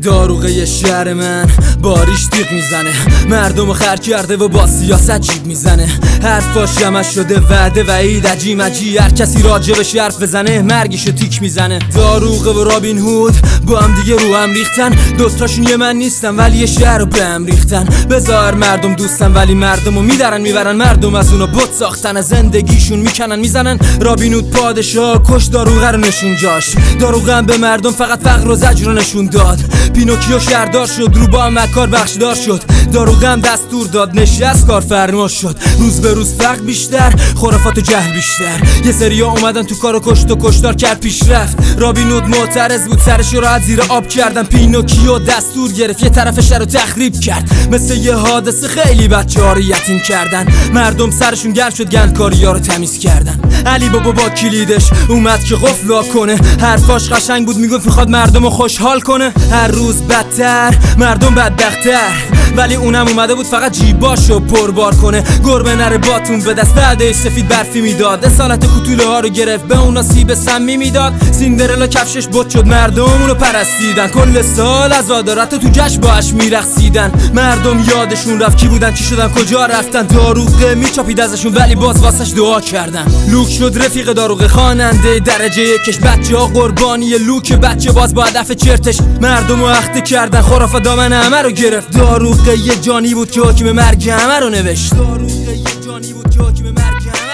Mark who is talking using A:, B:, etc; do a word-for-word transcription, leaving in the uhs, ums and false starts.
A: داروغه شهر من باریش تیغ میزنه، مردم خر کرده و با سیاست جیب میزنه. حرفاش جمع شده وعده و عید عجی مجی، هر کسی راجبش حرف بزنه مرگیشو تیک میزنه. داروغه و رابین هود با هم دیگه رو هم ریختن، دوتاشون یه من نیستن ولی یه شهر رو به هم ریختن. بذار مردم دوستن ولی مردمو میدارن میبرن، مردم از اونا بت ساختن، از زندگیشون میکنن میزنن. رابین هود پادشاه کش داروغه رو نشون جاش، داروغه هم به مردم فقط فقر و زجر رو نشون داد. پینوکیو شهردار شد، رو با مکار بخشدار شد، داروغه هم دستور داد نشست کارفرما شد. روز به روز فقر بیشتر، خرافات و جهل بیشتر، یه سریا اومدن تو کارو کشت و کشتار کرد پیشرفت. رابین هود معترض بود سرش رو از زیر آب کردن، پینوکیو دستور گرفت یه طرف شهر رو تخریب کرد. مثل یه حادثه خیلی بچه‌ها رو یتیم کردن، مردم سرشون گرم شد گندکاری‌ها رو تمیز کردن. علی بابا با کلیدش اومد که قفل وا کنه، حرفاش قشنگ بود میگفت میخواد مردمو خوشحال کنه. هر روز بدتر مردم بدبخت‌تر، ولی اونم اومده بود فقط جیباشو پربار کنه. گربه نره باتون به دست عده سفید برفی میداد، اصالت کوتوله ها رو گرفت به اونا سیب سمی میداد. سیندرلا کفشش بت شد مردم اونو پرستیدن، کل سال از عادارت تو جشن باش میرقصیدن. مردم یادشون رفت کی بودن چی شدن کجا رفتن، داروغه میچاپید ازشون ولی باز واسش دعا کردن. لوک شد رفیق داروغه خواننده درجه یکش، بچه ها قربانی لوک بچه باز با هدف چرتش. مردمو اخته کردن خرافه دامن همه رو گرفت، داروغه یه جانی بود که حکم مرگ همه رو نوشت. داروغه یه جانی بود که حکم مرگ همه